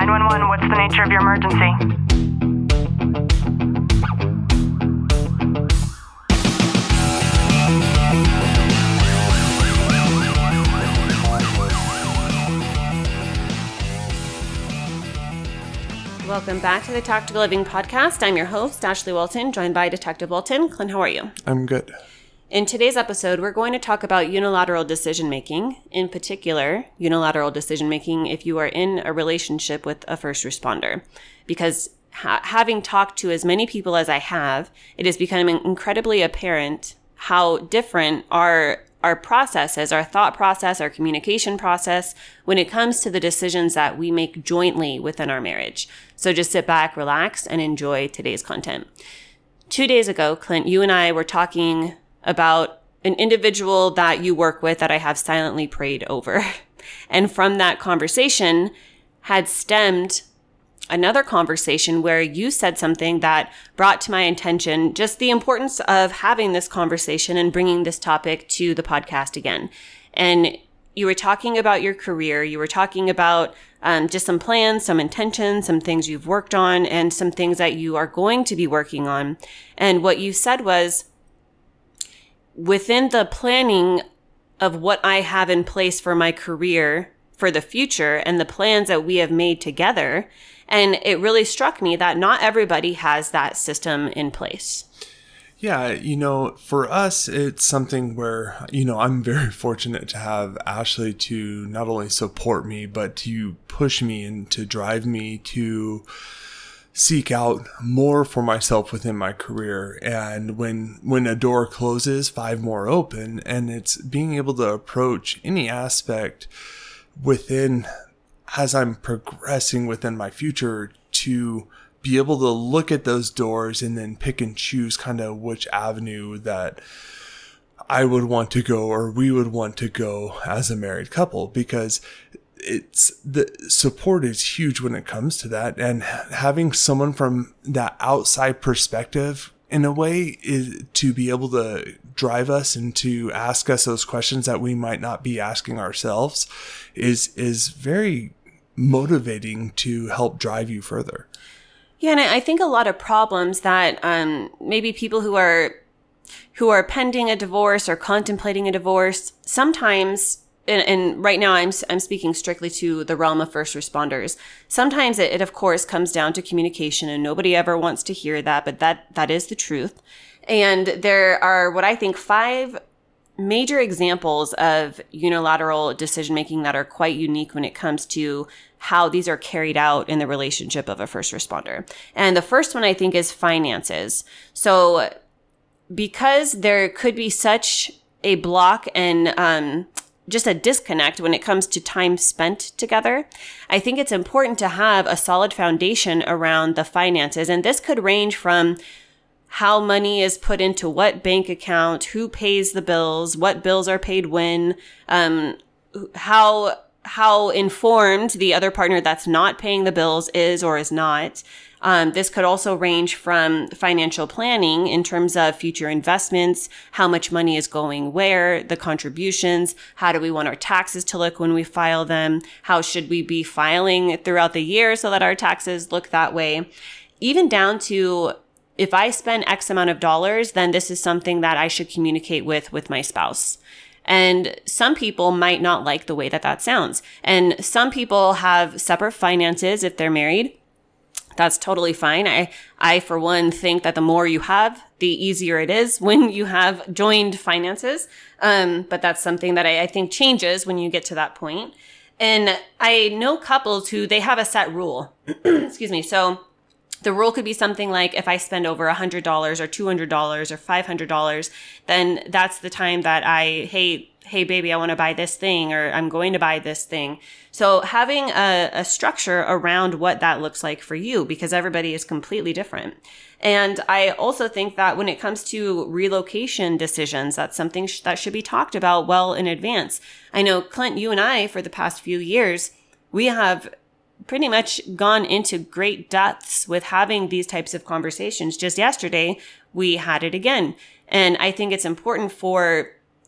911, what's the nature of your emergency? Welcome back to the Tactical Living Podcast. I'm your host, Ashley Walton, joined by Detective Walton. Clint, how are you? I'm good. In today's episode, we're going to talk about unilateral decision-making, in particular, unilateral decision-making if you are in a relationship with a first responder. Because having talked to as many people as I have, it is becoming incredibly apparent how different our processes, our thought process, our communication process, when it comes to the decisions that we make jointly within our marriage. So just sit back, relax, and enjoy today's content. 2 days ago, Clint, you and I were talking about an individual that you work with that I have silently prayed over. And from that conversation had stemmed another conversation where you said something that brought to my attention just the importance of having this conversation and bringing this topic to the podcast again. And you were talking about your career. You were talking about just some plans, some intentions, some things you've worked on, and some things that you are going to be working on. And what you said was, within the planning of what I have in place for my career for the future and the plans that we have made together, and it really struck me that not everybody has that system in place. Yeah, for us, it's something where, I'm very fortunate to have Ashley to not only support me, but to push me and to drive me to seek out more for myself within my career. And when a door closes, 5 more open, and it's being able to approach any aspect within, as I'm progressing within my future, to be able to look at those doors and then pick and choose kind of which avenue that I would want to go or we would want to go as a married couple, because it's the support is huge when it comes to that. And having someone from that outside perspective in a way is to be able to drive us and to ask us those questions that we might not be asking ourselves is very motivating to help drive you further. Yeah, and I think a lot of problems that maybe people who are pending a divorce or contemplating a divorce, sometimes, and right now I'm speaking strictly to the realm of first responders. Sometimes it of course comes down to communication, and nobody ever wants to hear that, but that is the truth. And there are what I think 5 major examples of unilateral decision-making that are quite unique when it comes to how these are carried out in the relationship of a first responder. And the first one I think is finances. So because there could be such a block and just a disconnect when it comes to time spent together, I think it's important to have a solid foundation around the finances. And this could range from how money is put into what bank account, who pays the bills, what bills are paid when, how informed the other partner that's not paying the bills is or is not. This could also range from financial planning in terms of future investments, how much money is going where, the contributions, how do we want our taxes to look when we file them, how should we be filing throughout the year so that our taxes look that way, even down to if I spend X amount of dollars, then this is something that I should communicate with my spouse. And some people might not like the way that sounds. And some people have separate finances if they're married. That's totally fine. I, for one, think that the more you have, the easier it is when you have joined finances. But that's something that I think changes when you get to that point. And I know couples who they have a set rule. Excuse me. So the rule could be something like if I spend over $100 or $200 or $500, then that's the time that hey, baby, I want to buy this thing, or I'm going to buy this thing. So having a structure around what that looks like for you, because everybody is completely different. And I also think that when it comes to relocation decisions, that's something that should be talked about well in advance. I know, Clint, you and I, for the past few years, we have pretty much gone into great depths with having these types of conversations. Just yesterday, we had it again. And I think it's important for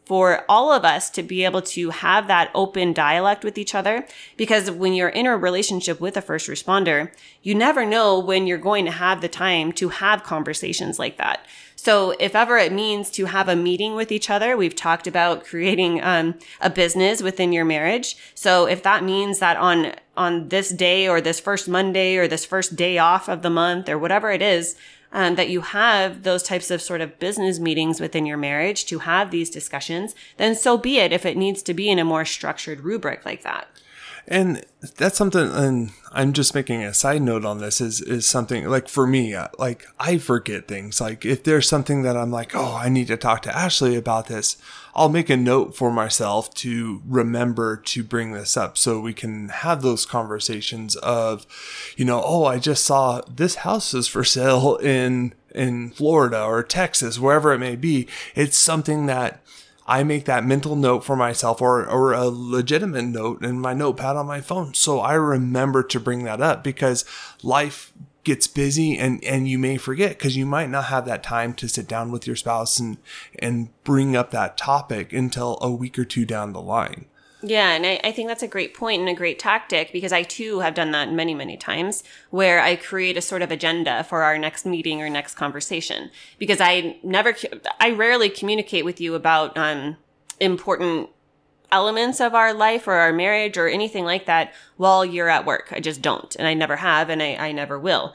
for all of us to be able to have that open dialogue with each other. Because when you're in a relationship with a first responder, you never know when you're going to have the time to have conversations like that. So if ever it means to have a meeting with each other, we've talked about creating a business within your marriage. So if that means that on this day or this first Monday or this first day off of the month or whatever it is, that you have those types of sort of business meetings within your marriage to have these discussions, then so be it if it needs to be in a more structured rubric like that. And that's something, and I'm just making a side note on this, is something like for me, like I forget things. Like if there's something that I'm like, oh, I need to talk to Ashley about this, I'll make a note for myself to remember to bring this up so we can have those conversations of, oh, I just saw this house is for sale in Florida or Texas, wherever it may be. It's something that I make that mental note for myself or a legitimate note in my notepad on my phone. So I remember to bring that up because life gets busy and you may forget because you might not have that time to sit down with your spouse and bring up that topic until a week or two down the line. Yeah, and I think that's a great point and a great tactic because I too have done that many, many times where I create a sort of agenda for our next meeting or next conversation because I rarely communicate with you about important elements of our life or our marriage or anything like that while you're at work. I just don't, and I never have, and I never will.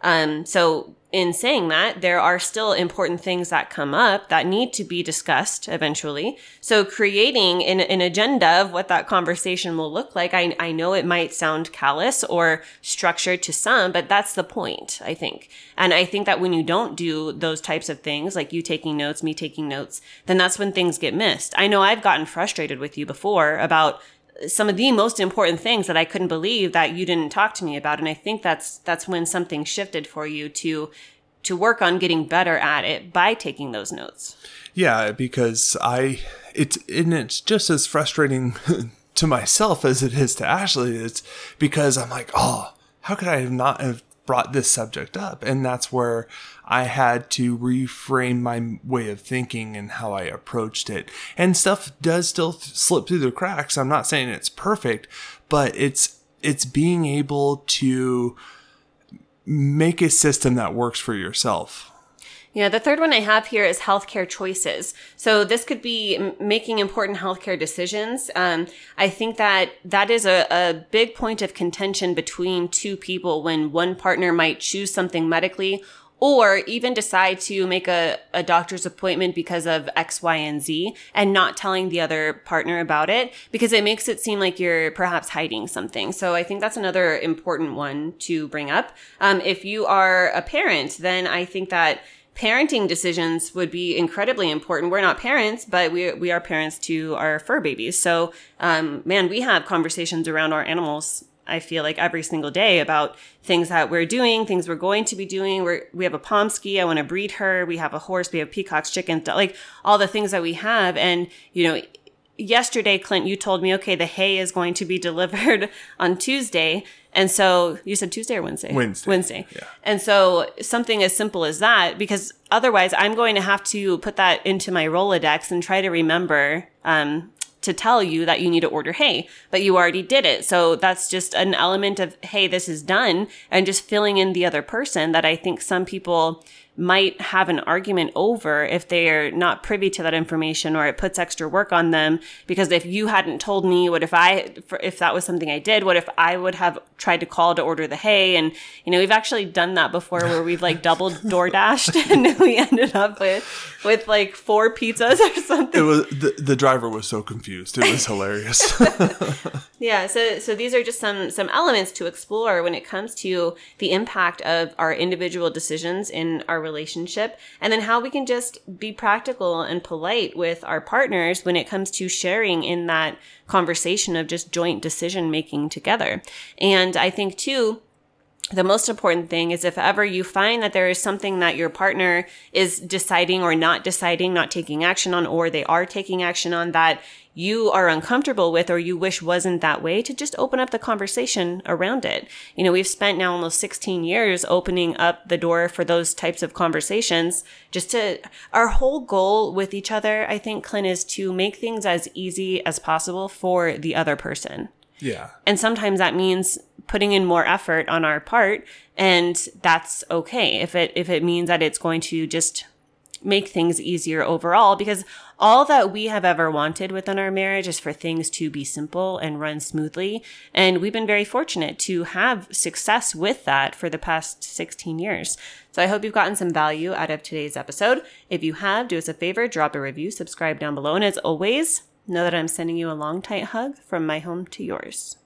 So in saying that, there are still important things that come up that need to be discussed eventually. So creating an agenda of what that conversation will look like, I know it might sound callous or structured to some, but that's the point, I think. And I think that when you don't do those types of things, like you taking notes, me taking notes, then that's when things get missed. I know I've gotten frustrated with you before about some of the most important things that I couldn't believe that you didn't talk to me about. And I think that's when something shifted for you to work on getting better at it by taking those notes. Yeah, because it's just as frustrating to myself as it is to Ashley. It's because I'm like, oh, how could I not have brought this subject up? And that's where I had to reframe my way of thinking and how I approached it. And stuff does still slip through the cracks. I'm not saying it's perfect, but it's being able to make a system that works for yourself. Yeah, the third one I have here is healthcare choices. So this could be making important healthcare decisions. I think that is a big point of contention between two people when one partner might choose something medically or even decide to make a doctor's appointment because of X, Y, and Z and not telling the other partner about it because it makes it seem like you're perhaps hiding something. So I think that's another important one to bring up. If you are a parent, then I think that parenting decisions would be incredibly important. We're not parents, but we are parents to our fur babies. So, we have conversations around our animals, I feel like every single day about things that we're doing, things we're going to be doing. We have a Pomsky. I want to breed her. We have a horse. We have peacocks, chickens, like all the things that we have. And, yesterday, Clint, you told me, okay, the hay is going to be delivered on Tuesday. And so you said Tuesday or Wednesday? Wednesday. Yeah. And so something as simple as that, because otherwise I'm going to have to put that into my Rolodex and try to remember, to tell you that you need to order hay, but you already did it. So that's just an element of, hey, this is done, and just filling in the other person that I think some people might have an argument over if they're not privy to that information or it puts extra work on them. Because if you hadn't told me, if that was something I did, what if I would have tried to call to order the hay? And, we've actually done that before where we've like double DoorDashed and we ended up with like 4 pizzas or something. It was the driver was so confused. It was hilarious. Yeah. So these are just some elements to explore when it comes to the impact of our individual decisions in our relationship, and then how we can just be practical and polite with our partners when it comes to sharing in that conversation of just joint decision making together. And I think too, the most important thing is if ever you find that there is something that your partner is deciding or not deciding, not taking action on, or they are taking action on that you are uncomfortable with or you wish wasn't that way, to just open up the conversation around it. We've spent now almost 16 years opening up the door for those types of conversations. Our whole goal with each other, I think, Clint, is to make things as easy as possible for the other person. Yeah. And sometimes that means putting in more effort on our part, and that's okay if it means that it's going to just make things easier overall, because all that we have ever wanted within our marriage is for things to be simple and run smoothly. And we've been very fortunate to have success with that for the past 16 years. So I hope you've gotten some value out of today's episode. If you have, do us a favor, drop a review, subscribe down below. And as always, know that I'm sending you a long, tight hug from my home to yours.